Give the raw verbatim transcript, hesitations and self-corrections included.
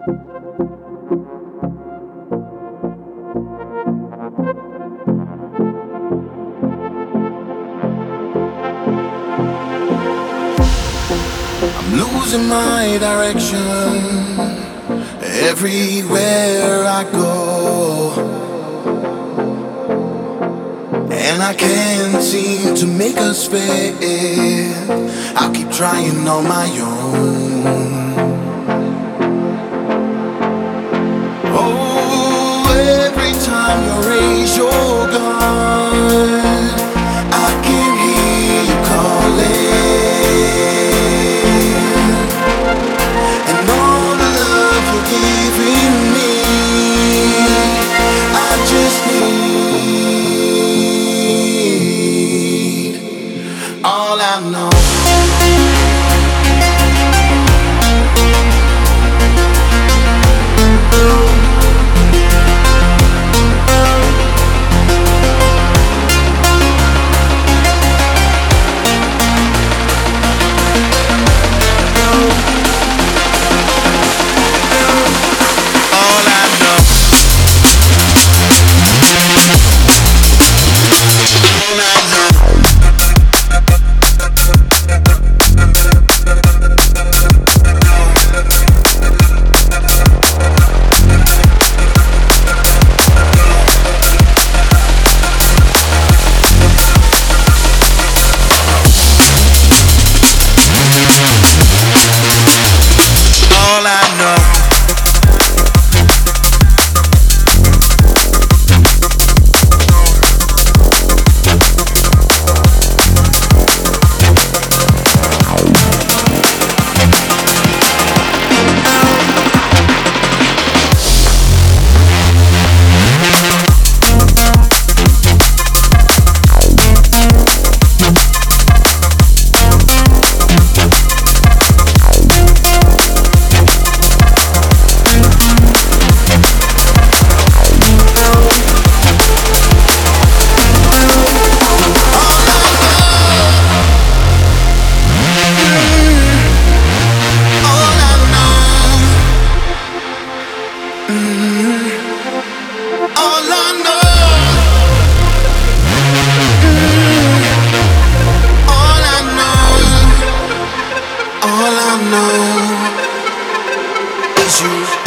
I'm losing my direction everywhere I go, and I can't seem to make us fit. I'll keep trying on my own. Oh, every time you raise your gun, I can hear you calling, and all the love you're giving me, I just need all I know. All I know is you.